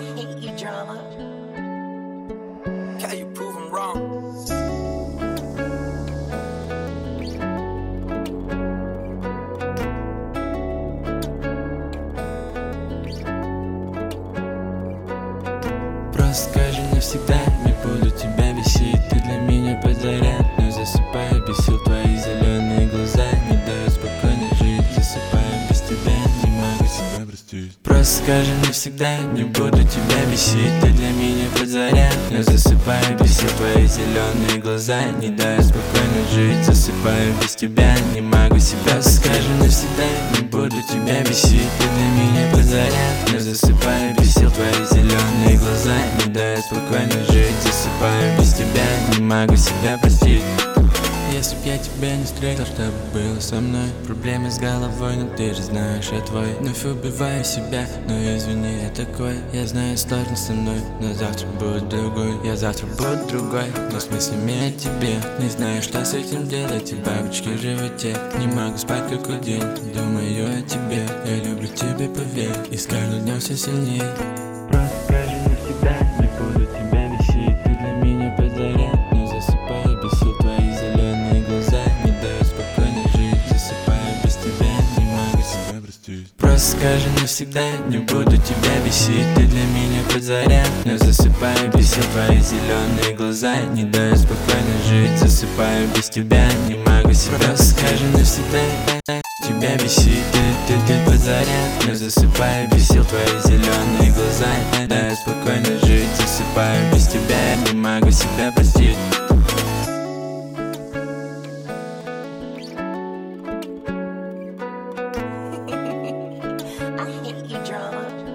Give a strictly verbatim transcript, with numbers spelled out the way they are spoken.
hate you, drama. Can you prove I'm wrong? Просто скажи навсегда, не буду тебя бесить. Ты для меня подзаряд, но засыпаю, бесил твои зеленые глаза. Не дают спокойно жить, засыпаю без тебя, не могу себя простить. Просто скажи навсегда, не буду тебя бесить. Ты для меня подзаряд, но засыпаю, бесил твои зеленые глаза. Не дают спокойно жить, засыпаю без тебя, не могу себя. Скажи навсегда, не буду тебя бесить. Ты для меня подзаряд, но засыпаю, бесил твои зеленые глаза. Не дают спокойно жить, засыпаю без тебя, не могу себя простить. Если б я тебя не встретил, что бы было со мной? Проблемы с головой, но ты же знаешь, я твой. Вновь убиваю себя, но извини, я такой. Я знаю, сложно со мной, но завтра будет другой. Я завтра буду другой, но с мыслями о тебе. Не знаю, что с этим делать, и бабочки в животе. Не могу спать какой день, думаю о тебе. Я люблю тебя, поверь, и с каждым днем все сильнее. Просто скажи навсегда, не буду тебя бесить. Ты для меня подзаряд, но засыпаю, бесил твои зеленые глаза. Не дают спокойно жить, засыпаю без тебя, не могу себя простить. Просто скажи навсегда, не буду тебя бесить. Ты для меня подзаряд, но засыпаю, бесил твои зеленые глаза. Не дают спокойно жить, засыпаю без тебя, не могу себя. Просто скажи навсегда, тебя бесит. Ты, ты, ты подзаряд, но засыпаю, бесил твои зеленые глаза. Не дают спокойно жить, засыпаю без тебя, не могу себя простить. I hate you, drama.